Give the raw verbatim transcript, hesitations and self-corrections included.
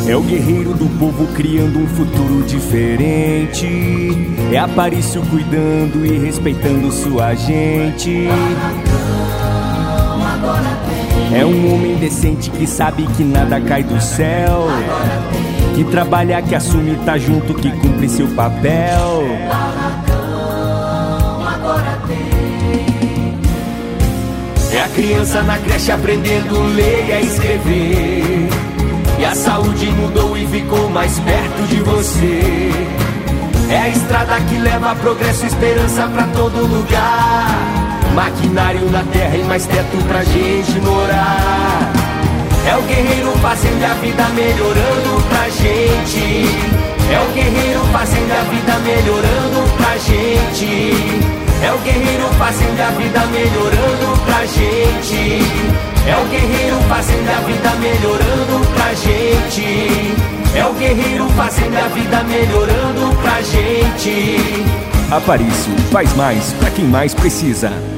É o guerreiro do povo criando um futuro diferente. É Aparício cuidando e respeitando sua gente. É um homem decente que sabe que nada cai do céu, que trabalha, que assume, tá junto, que cumpre seu papel. É a criança na creche aprendendo a ler e a escrever. E a saúde mudou e ficou mais perto de você. É a estrada que leva progresso e esperança pra todo lugar. Maquinário na terra e mais teto pra gente morar. É o guerreiro fazendo a vida melhorando pra gente. É o guerreiro fazendo a vida melhorando pra gente. É o guerreiro fazendo a vida melhorando pra gente. É o guerreiro fazendo a vida melhorando pra gente. É o guerreiro fazendo a vida melhorando pra gente. Aparício faz mais pra quem mais precisa.